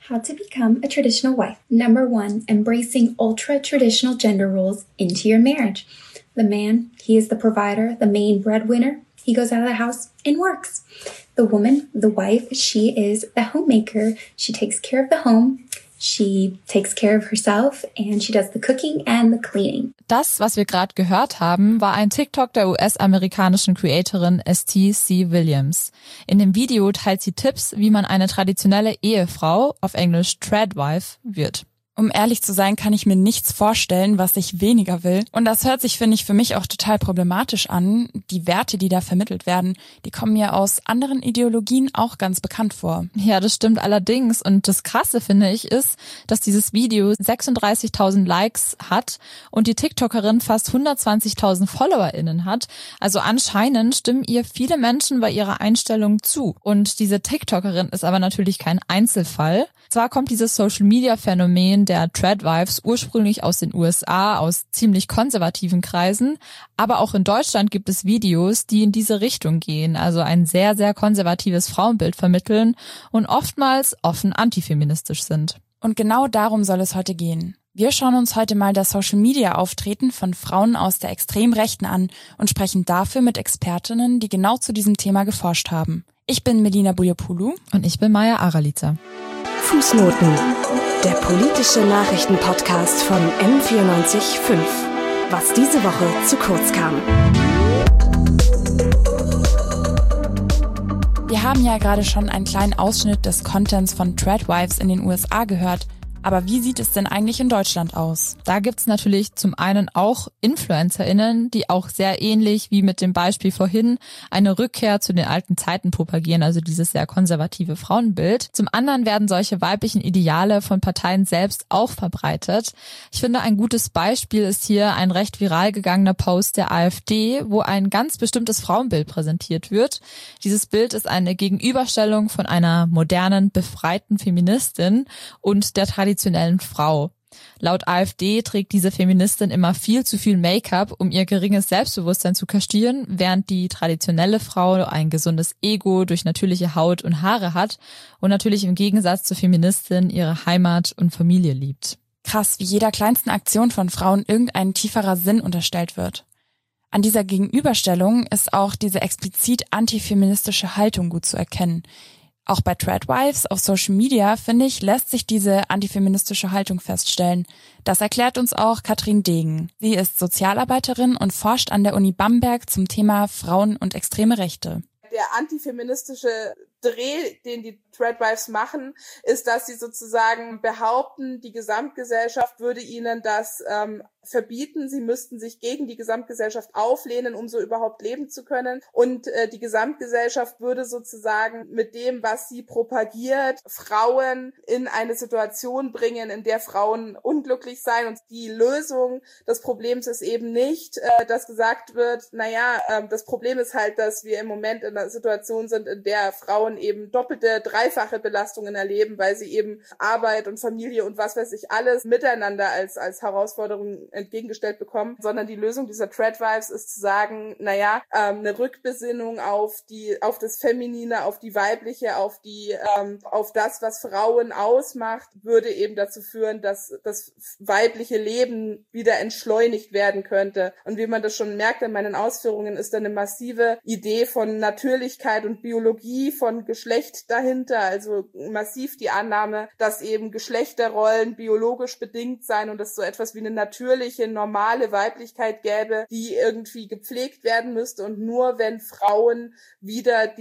How to become a traditional wife. Number 1, embracing ultra-traditional gender roles into your marriage. The man, he is the provider, the main breadwinner. He goes out of the house and works. The woman, the wife, she is the homemaker. She takes care of the home. She takes care of herself and she does the cooking and the cleaning. Das, was wir gerade gehört haben, war ein TikTok der US-amerikanischen Creatorin St.C. Williams. In dem Video teilt sie Tipps, wie man eine traditionelle Ehefrau, auf Englisch Tradwife, wird. Um ehrlich zu sein, kann ich mir nichts vorstellen, was ich weniger will. Und das hört sich, finde ich, für mich auch total problematisch an. Die Werte, die da vermittelt werden, die kommen mir aus anderen Ideologien auch ganz bekannt vor. Ja, das stimmt allerdings. Und das Krasse, finde ich, ist, dass dieses Video 36.000 Likes hat und die TikTokerin fast 120.000 FollowerInnen hat. Also anscheinend stimmen ihr viele Menschen bei ihrer Einstellung zu. Und diese TikTokerin ist aber natürlich kein Einzelfall. Zwar kommt dieses Social-Media-Phänomen der Tradwives ursprünglich aus den USA, aus ziemlich konservativen Kreisen, aber auch in Deutschland gibt es Videos, die in diese Richtung gehen, also ein sehr, sehr konservatives Frauenbild vermitteln und oftmals offen antifeministisch sind. Und genau darum soll es heute gehen. Wir schauen uns heute mal das Social-Media-Auftreten von Frauen aus der Extremrechten an und sprechen dafür mit Expertinnen, die genau zu diesem Thema geforscht haben. Ich bin Melina Bujapoulou. Und ich bin Maja Aralica. Fußnoten, der politische Nachrichtenpodcast von M94.5. Was diese Woche zu kurz kam. Wir haben ja gerade schon einen kleinen Ausschnitt des Contents von Tradwives in den USA gehört. Aber wie sieht es denn eigentlich in Deutschland aus? Da gibt's natürlich zum einen auch InfluencerInnen, die auch sehr ähnlich wie mit dem Beispiel vorhin eine Rückkehr zu den alten Zeiten propagieren, also dieses sehr konservative Frauenbild. Zum anderen werden solche weiblichen Ideale von Parteien selbst auch verbreitet. Ich finde, ein gutes Beispiel ist hier ein recht viral gegangener Post der AfD, wo ein ganz bestimmtes Frauenbild präsentiert wird. Dieses Bild ist eine Gegenüberstellung von einer modernen, befreiten Feministin und der traditionellen Frau. Laut AfD trägt diese Feministin immer viel zu viel Make-up, um ihr geringes Selbstbewusstsein zu kaschieren, während die traditionelle Frau ein gesundes Ego durch natürliche Haut und Haare hat und natürlich im Gegensatz zur Feministin ihre Heimat und Familie liebt. Krass, wie jeder kleinsten Aktion von Frauen irgendein tieferer Sinn unterstellt wird. An dieser Gegenüberstellung ist auch diese explizit antifeministische Haltung gut zu erkennen. Auch bei Tradwives auf Social Media, finde ich, lässt sich diese antifeministische Haltung feststellen. Das erklärt uns auch Katrin Degen. Sie ist Sozialarbeiterin und forscht an der Uni Bamberg zum Thema Frauen und extreme Rechte. Der antifeministische Dreh, den die Tradwives machen, ist, dass sie sozusagen behaupten, die Gesamtgesellschaft würde ihnen das verbieten. Sie müssten sich gegen die Gesamtgesellschaft auflehnen, um so überhaupt leben zu können. Und die Gesamtgesellschaft würde sozusagen mit dem, was sie propagiert, Frauen in eine Situation bringen, in der Frauen unglücklich seien. Und die Lösung des Problems ist eben nicht, dass gesagt wird, das Problem ist halt, dass wir im Moment in einer Situation sind, in der Frauen eben doppelte, dreifache Belastungen erleben, weil sie eben Arbeit und Familie und was weiß ich alles miteinander als Herausforderung entgegengestellt bekommen, sondern die Lösung dieser Tradwives ist zu sagen, eine Rückbesinnung auf das Feminine, auf die Weibliche, auf das, was Frauen ausmacht, würde eben dazu führen, dass das weibliche Leben wieder entschleunigt werden könnte. Und wie man das schon merkt in meinen Ausführungen, ist da eine massive Idee von Natürlichkeit und Biologie, von Geschlecht dahinter, also massiv die Annahme, dass eben Geschlechterrollen biologisch bedingt seien und es so etwas wie eine natürliche, normale Weiblichkeit gäbe, die irgendwie gepflegt werden müsste, und nur wenn Frauen wieder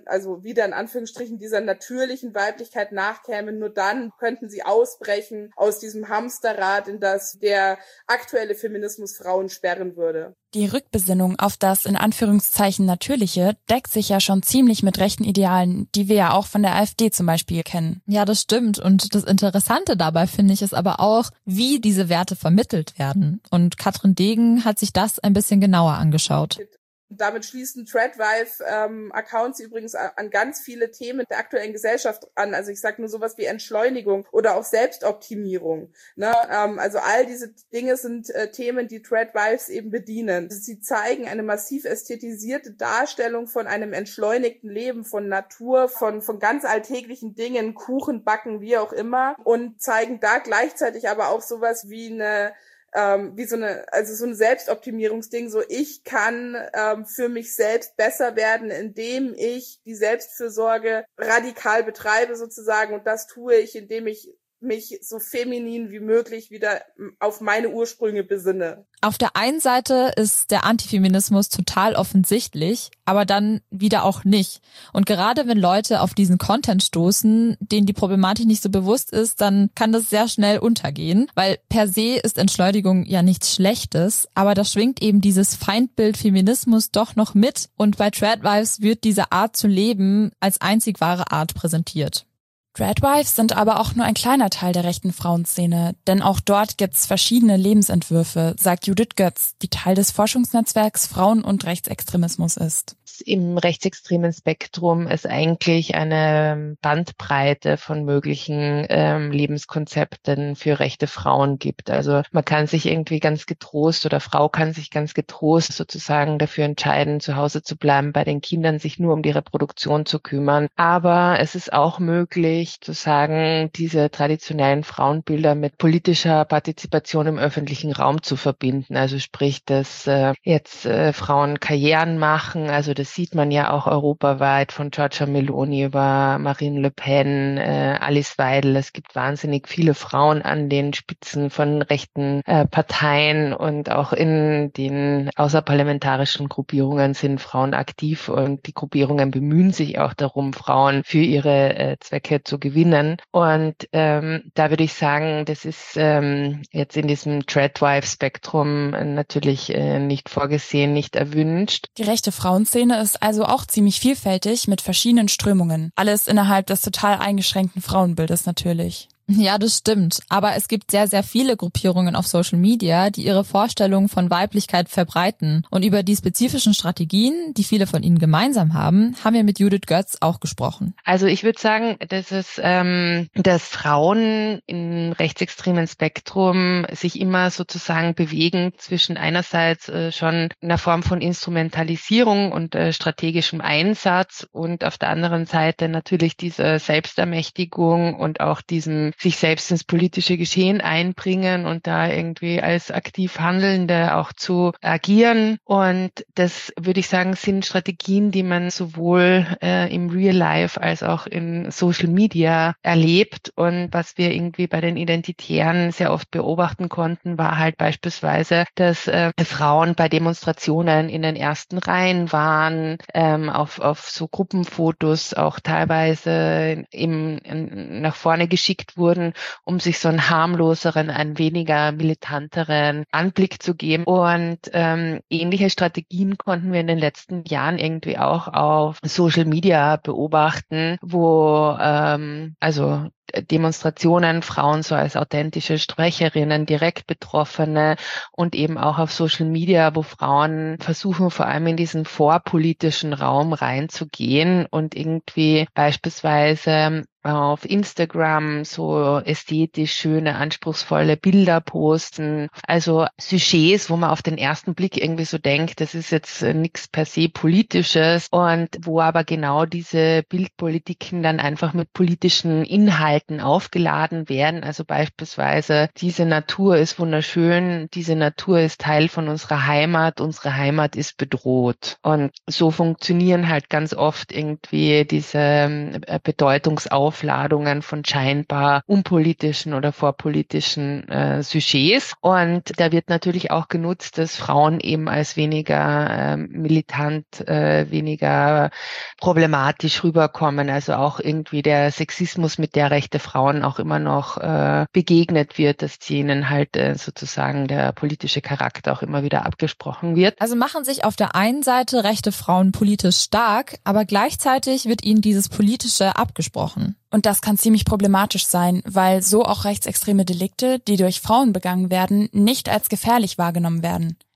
in Anführungsstrichen dieser natürlichen Weiblichkeit nachkämen, nur dann könnten sie ausbrechen aus diesem Hamsterrad, in das der aktuelle Feminismus Frauen sperren würde. Die Rückbesinnung auf das in Anführungszeichen Natürliche deckt sich ja schon ziemlich mit rechten Idealen, die wir ja auch von der AfD zum Beispiel kennen. Ja, das stimmt. Und das Interessante dabei, finde ich, ist aber auch, wie diese Werte vermittelt werden. Und Katrin Degen hat sich das ein bisschen genauer angeschaut. Damit schließen Tradwife-Accounts übrigens an ganz viele Themen der aktuellen Gesellschaft an. Also ich sage nur sowas wie Entschleunigung oder auch Selbstoptimierung. Ne? Also all diese Dinge sind Themen, die Tradwives eben bedienen. Sie zeigen eine massiv ästhetisierte Darstellung von einem entschleunigten Leben, von Natur, von ganz alltäglichen Dingen, Kuchen backen, wie auch immer, und zeigen da gleichzeitig aber auch sowas wie so ein Selbstoptimierungsding, so ich kann für mich selbst besser werden, indem ich die Selbstfürsorge radikal betreibe sozusagen, und das tue ich, indem ich mich so feminin wie möglich wieder auf meine Ursprünge besinne. Auf der einen Seite ist der Antifeminismus total offensichtlich, aber dann wieder auch nicht. Und gerade wenn Leute auf diesen Content stoßen, denen die Problematik nicht so bewusst ist, dann kann das sehr schnell untergehen, weil per se ist Entschleunigung ja nichts Schlechtes, aber da schwingt eben dieses Feindbild Feminismus doch noch mit, und bei Tradwives wird diese Art zu leben als einzig wahre Art präsentiert. Tradwives sind aber auch nur ein kleiner Teil der rechten Frauenszene, denn auch dort gibt's verschiedene Lebensentwürfe, sagt Judith Götz, die Teil des Forschungsnetzwerks Frauen- und Rechtsextremismus ist. Im rechtsextremen Spektrum es eigentlich eine Bandbreite von möglichen Lebenskonzepten für rechte Frauen gibt. Also man kann sich irgendwie ganz getrost, oder Frau kann sich ganz getrost sozusagen dafür entscheiden, zu Hause zu bleiben, bei den Kindern sich nur um die Reproduktion zu kümmern. Aber es ist auch möglich zu sagen, diese traditionellen Frauenbilder mit politischer Partizipation im öffentlichen Raum zu verbinden. Also sprich, dass jetzt Frauen Karrieren machen. Also das sieht man ja auch europaweit, von Giorgia Meloni über Marine Le Pen, Alice Weidel. Es gibt wahnsinnig viele Frauen an den Spitzen von rechten Parteien, und auch in den außerparlamentarischen Gruppierungen sind Frauen aktiv, und die Gruppierungen bemühen sich auch darum, Frauen für ihre Zwecke zu gewinnen. Und da würde ich sagen, das ist jetzt in diesem Tradwife-Spektrum natürlich nicht vorgesehen, nicht erwünscht. Die rechte Frauenszene ist also auch ziemlich vielfältig mit verschiedenen Strömungen. Alles innerhalb des total eingeschränkten Frauenbildes natürlich. Ja, das stimmt. Aber es gibt sehr, sehr viele Gruppierungen auf Social Media, die ihre Vorstellungen von Weiblichkeit verbreiten. Und über die spezifischen Strategien, die viele von ihnen gemeinsam haben, haben wir mit Judith Götz auch gesprochen. Also ich würde sagen, dass Frauen im rechtsextremen Spektrum sich immer sozusagen bewegen zwischen einerseits schon einer Form von Instrumentalisierung und strategischem Einsatz, und auf der anderen Seite natürlich dieser Selbstermächtigung und auch diesem sich selbst ins politische Geschehen einbringen und da irgendwie als aktiv Handelnde auch zu agieren. Und das, würde ich sagen, sind Strategien, die man sowohl im Real Life als auch in Social Media erlebt. Und was wir irgendwie bei den Identitären sehr oft beobachten konnten, war halt beispielsweise, dass Frauen bei Demonstrationen in den ersten Reihen waren, auf so Gruppenfotos auch teilweise nach vorne geschickt wurden, um sich so einen harmloseren, einen weniger militanteren Anblick zu geben. Und ähnliche Strategien konnten wir in den letzten Jahren irgendwie auch auf Social Media beobachten, wo also Demonstrationen, Frauen so als authentische Sprecherinnen, direkt Betroffene, und eben auch auf Social Media, wo Frauen versuchen, vor allem in diesen vorpolitischen Raum reinzugehen und irgendwie beispielsweise auf Instagram so ästhetisch schöne, anspruchsvolle Bilder posten. Also Sujets, wo man auf den ersten Blick irgendwie so denkt, das ist jetzt nichts per se Politisches, und wo aber genau diese Bildpolitiken dann einfach mit politischen Inhalten aufgeladen werden. Also beispielsweise, diese Natur ist wunderschön, diese Natur ist Teil von unserer Heimat, unsere Heimat ist bedroht. Und so funktionieren halt ganz oft irgendwie diese Bedeutungsaufladungen von scheinbar unpolitischen oder vorpolitischen Sujets. Und da wird natürlich auch genutzt, dass Frauen eben als weniger militant, weniger problematisch rüberkommen. Also auch irgendwie der Sexismus, mit der rechte Frauen auch immer noch begegnet wird, dass ihnen halt sozusagen der politische Charakter auch immer wieder abgesprochen wird. Also machen sich auf der einen Seite rechte Frauen politisch stark, aber gleichzeitig wird ihnen dieses Politische abgesprochen. Und das kann ziemlich problematisch sein, weil so auch rechtsextreme Delikte, die durch Frauen begangen werden, nicht als gefährlich wahrgenommen werden.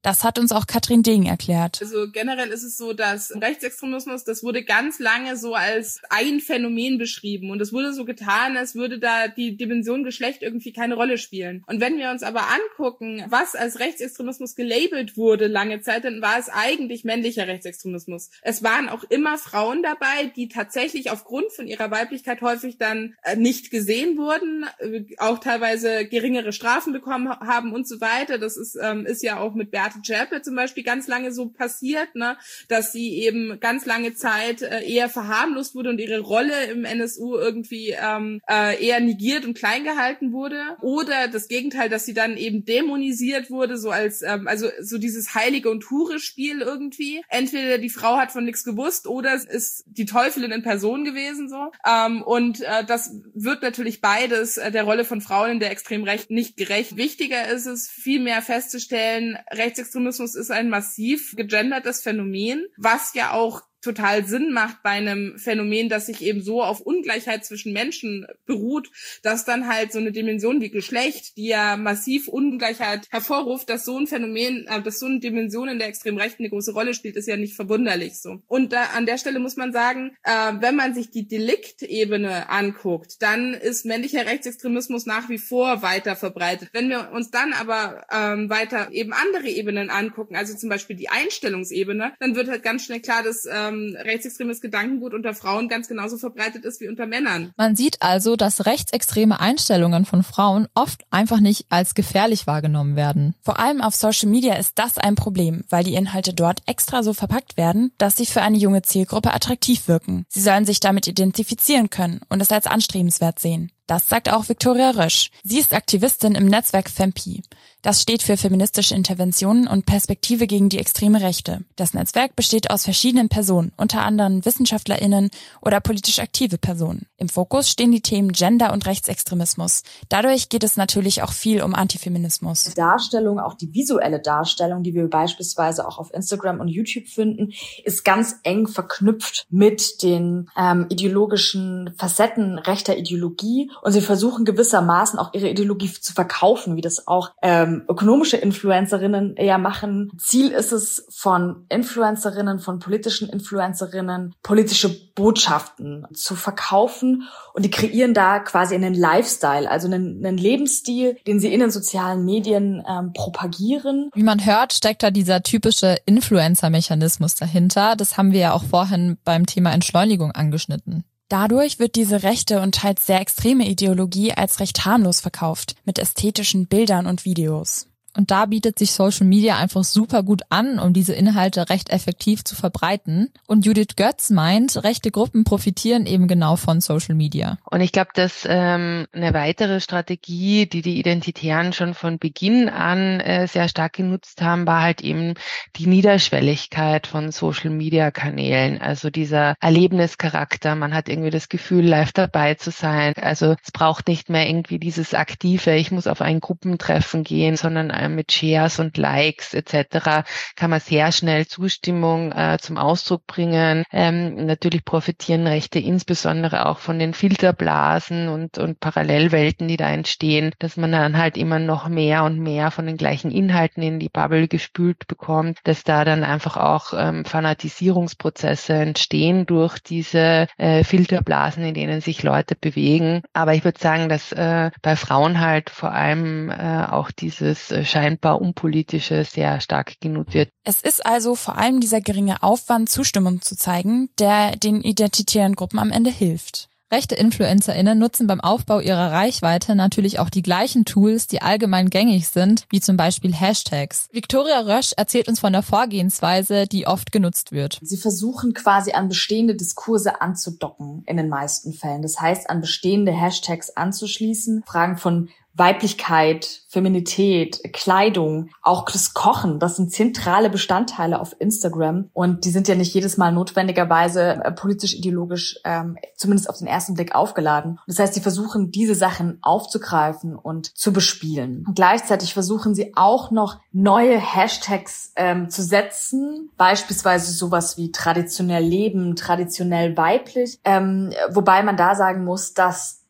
Das hat uns auch Katrin Degen erklärt. Also generell ist es so, dass Rechtsextremismus, das wurde ganz lange so als ein Phänomen beschrieben und es wurde so getan, als würde da die Dimension Geschlecht irgendwie keine Rolle spielen. Und wenn wir uns aber angucken, was als Rechtsextremismus gelabelt wurde lange Zeit, dann war es eigentlich männlicher Rechtsextremismus. Es waren auch immer Frauen dabei, die tatsächlich aufgrund von ihrer Weiblichkeit häufig dann nicht gesehen wurden, auch teilweise geringere Strafen bekommen haben und so weiter. Das ist ja auch mit Beate Zschäpe zum Beispiel ganz lange so passiert, ne, dass sie eben ganz lange Zeit eher verharmlost wurde und ihre Rolle im NSU irgendwie eher negiert und klein gehalten wurde. Oder das Gegenteil, dass sie dann eben dämonisiert wurde, so als also so dieses Heilige- und Hure-Spiel irgendwie. Entweder die Frau hat von nichts gewusst oder es ist die Teufelin in Person gewesen so. Und das wird natürlich beides der Rolle von Frauen in der extremen Rechten nicht gerecht. Wichtiger ist es, vielmehr festzustellen, Rechtsextremismus ist ein massiv gegendertes Phänomen, was ja auch total Sinn macht bei einem Phänomen, das sich eben so auf Ungleichheit zwischen Menschen beruht, dass dann halt so eine Dimension wie Geschlecht, die ja massiv Ungleichheit hervorruft, dass so ein Phänomen, dass so eine Dimension in der extremen Rechten eine große Rolle spielt, ist ja nicht verwunderlich so. Und an der Stelle muss man sagen, wenn man sich die Deliktebene anguckt, dann ist männlicher Rechtsextremismus nach wie vor weiter verbreitet. Wenn wir uns dann aber weiter eben andere Ebenen angucken, also zum Beispiel die Einstellungsebene, dann wird halt ganz schnell klar, dass rechtsextremes Gedankengut unter Frauen ganz genauso verbreitet ist wie unter Männern. Man sieht also, dass rechtsextreme Einstellungen von Frauen oft einfach nicht als gefährlich wahrgenommen werden. Vor allem auf Social Media ist das ein Problem, weil die Inhalte dort extra so verpackt werden, dass sie für eine junge Zielgruppe attraktiv wirken. Sie sollen sich damit identifizieren können und es als anstrebenswert sehen. Das sagt auch Viktoria Rösch. Sie ist Aktivistin im Netzwerk FEMPI. Das steht für feministische Interventionen und Perspektive gegen die extreme Rechte. Das Netzwerk besteht aus verschiedenen Personen, unter anderem WissenschaftlerInnen oder politisch aktive Personen. Im Fokus stehen die Themen Gender und Rechtsextremismus. Dadurch geht es natürlich auch viel um Antifeminismus. Die Darstellung, auch die visuelle Darstellung, die wir beispielsweise auch auf Instagram und YouTube finden, ist ganz eng verknüpft mit den ideologischen Facetten rechter Ideologie. Und sie versuchen gewissermaßen auch ihre Ideologie zu verkaufen, wie das auch ökonomische Influencerinnen ja machen. Ziel ist es von Influencerinnen, von politischen Influencerinnen, politische Botschaften zu verkaufen. Und die kreieren da quasi einen Lifestyle, also einen Lebensstil, den sie in den sozialen Medien propagieren. Wie man hört, steckt da dieser typische Influencer-Mechanismus dahinter. Das haben wir ja auch vorhin beim Thema Entschleunigung angeschnitten. Dadurch wird diese rechte und teils sehr extreme Ideologie als recht harmlos verkauft, mit ästhetischen Bildern und Videos. Und da bietet sich Social Media einfach super gut an, um diese Inhalte recht effektiv zu verbreiten. Und Judith Götz meint, rechte Gruppen profitieren eben genau von Social Media. Und ich glaube, dass eine weitere Strategie, die die Identitären schon von Beginn an sehr stark genutzt haben, war halt eben die Niederschwelligkeit von Social-Media-Kanälen. Also dieser Erlebnischarakter. Man hat irgendwie das Gefühl, live dabei zu sein. Also es braucht nicht mehr irgendwie dieses Aktive, ich muss auf ein Gruppentreffen gehen, sondern mit Shares und Likes etc. kann man sehr schnell Zustimmung zum Ausdruck bringen. Natürlich profitieren Rechte insbesondere auch von den Filterblasen und Parallelwelten, die da entstehen, dass man dann halt immer noch mehr und mehr von den gleichen Inhalten in die Bubble gespült bekommt, dass da dann einfach auch Fanatisierungsprozesse entstehen durch diese Filterblasen, in denen sich Leute bewegen. Aber ich würde sagen, dass bei Frauen halt vor allem auch dieses scheinbar Unpolitische sehr stark genutzt wird. Es ist also vor allem dieser geringe Aufwand, Zustimmung zu zeigen, der den identitären Gruppen am Ende hilft. Rechte InfluencerInnen nutzen beim Aufbau ihrer Reichweite natürlich auch die gleichen Tools, die allgemein gängig sind, wie zum Beispiel Hashtags. Viktoria Rösch erzählt uns von der Vorgehensweise, die oft genutzt wird. Sie versuchen quasi an bestehende Diskurse anzudocken in den meisten Fällen. Das heißt, an bestehende Hashtags anzuschließen, Fragen von Weiblichkeit, Feminität, Kleidung, auch das Kochen, das sind zentrale Bestandteile auf Instagram und die sind ja nicht jedes Mal notwendigerweise politisch-ideologisch, zumindest auf den ersten Blick aufgeladen. Das heißt, sie versuchen, diese Sachen aufzugreifen und zu bespielen. Und gleichzeitig versuchen sie auch noch neue Hashtags zu setzen, beispielsweise sowas wie traditionell leben, traditionell weiblich, wobei man da sagen muss, dass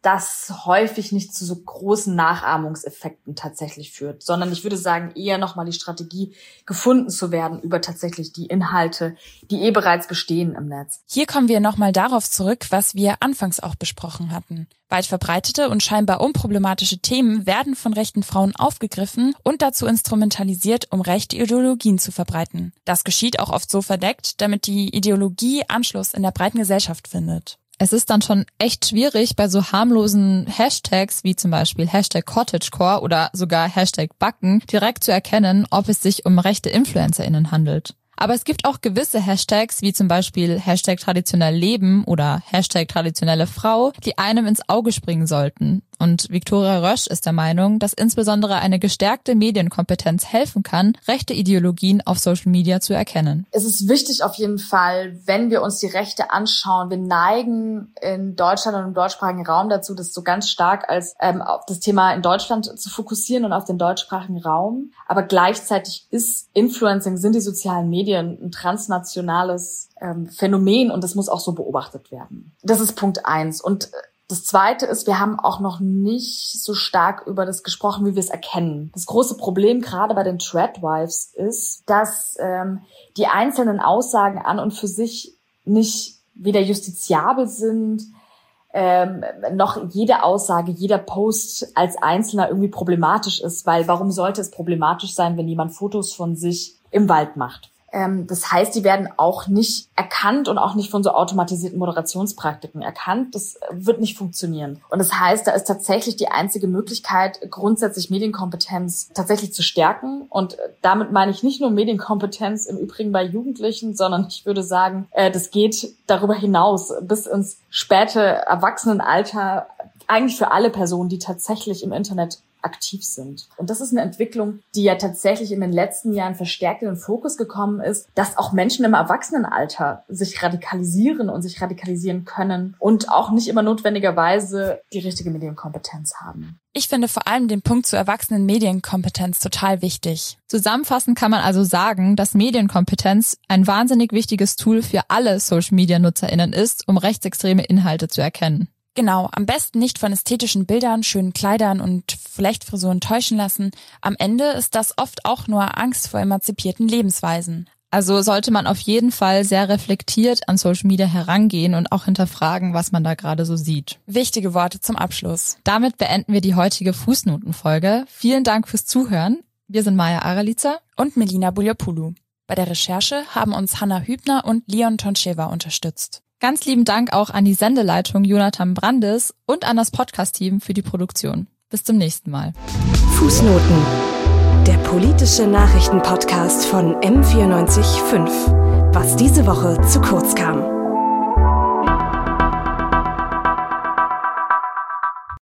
das häufig nicht zu so großen Nachahmungseffekten tatsächlich führt, sondern ich würde sagen, eher nochmal die Strategie, gefunden zu werden über tatsächlich die Inhalte, die bereits bestehen im Netz. Hier kommen wir nochmal darauf zurück, was wir anfangs auch besprochen hatten. Weit verbreitete und scheinbar unproblematische Themen werden von rechten Frauen aufgegriffen und dazu instrumentalisiert, um rechte Ideologien zu verbreiten. Das geschieht auch oft so verdeckt, damit die Ideologie Anschluss in der breiten Gesellschaft findet. Es ist dann schon echt schwierig, bei so harmlosen Hashtags wie zum Beispiel Hashtag Cottagecore oder sogar Hashtag Backen direkt zu erkennen, ob es sich um rechte InfluencerInnen handelt. Aber es gibt auch gewisse Hashtags, wie zum Beispiel Hashtag traditionell Leben oder Hashtag traditionelle Frau, die einem ins Auge springen sollten. Und Viktoria Rösch ist der Meinung, dass insbesondere eine gestärkte Medienkompetenz helfen kann, rechte Ideologien auf Social Media zu erkennen. Es ist wichtig auf jeden Fall, wenn wir uns die Rechte anschauen. Wir neigen in Deutschland und im deutschsprachigen Raum dazu, das so ganz stark als auf das Thema in Deutschland zu fokussieren und auf den deutschsprachigen Raum. Aber gleichzeitig ist Influencing, sind die sozialen Medien ein transnationales Phänomen und das muss auch so beobachtet werden. Das ist Punkt 1. Und das Zweite ist, wir haben auch noch nicht so stark über das gesprochen, wie wir es erkennen. Das große Problem gerade bei den Tradwives ist, dass die einzelnen Aussagen an und für sich nicht weder justiziabel sind, noch jede Aussage, jeder Post als Einzelner irgendwie problematisch ist, weil warum sollte es problematisch sein, wenn jemand Fotos von sich im Wald macht? Das heißt, die werden auch nicht erkannt und auch nicht von so automatisierten Moderationspraktiken erkannt. Das wird nicht funktionieren. Und das heißt, da ist tatsächlich die einzige Möglichkeit, grundsätzlich Medienkompetenz tatsächlich zu stärken. Und damit meine ich nicht nur Medienkompetenz im Übrigen bei Jugendlichen, sondern ich würde sagen, das geht darüber hinaus bis ins späte Erwachsenenalter, eigentlich für alle Personen, die tatsächlich im Internet aktiv sind. Und das ist eine Entwicklung, die ja tatsächlich in den letzten Jahren verstärkt in den Fokus gekommen ist, dass auch Menschen im Erwachsenenalter sich radikalisieren und sich radikalisieren können und auch nicht immer notwendigerweise die richtige Medienkompetenz haben. Ich finde vor allem den Punkt zur erwachsenen Medienkompetenz total wichtig. Zusammenfassend kann man also sagen, dass Medienkompetenz ein wahnsinnig wichtiges Tool für alle Social-Media-NutzerInnen ist, um rechtsextreme Inhalte zu erkennen. Genau, am besten nicht von ästhetischen Bildern, schönen Kleidern und Flechtfrisuren täuschen lassen. Am Ende ist das oft auch nur Angst vor emanzipierten Lebensweisen. Also sollte man auf jeden Fall sehr reflektiert an Social Media herangehen und auch hinterfragen, was man da gerade so sieht. Wichtige Worte zum Abschluss. Damit beenden wir die heutige Fußnotenfolge. Vielen Dank fürs Zuhören. Wir sind Maja Aralica und Melina Bulyopoulou. Bei der Recherche haben uns Hanna Hübner und Leon Toncheva unterstützt. Ganz lieben Dank auch an die Sendeleitung Jonathan Brandes und an das Podcast-Team für die Produktion. Bis zum nächsten Mal. Fußnoten. Der politische Nachrichtenpodcast von M94.5. Was diese Woche zu kurz kam.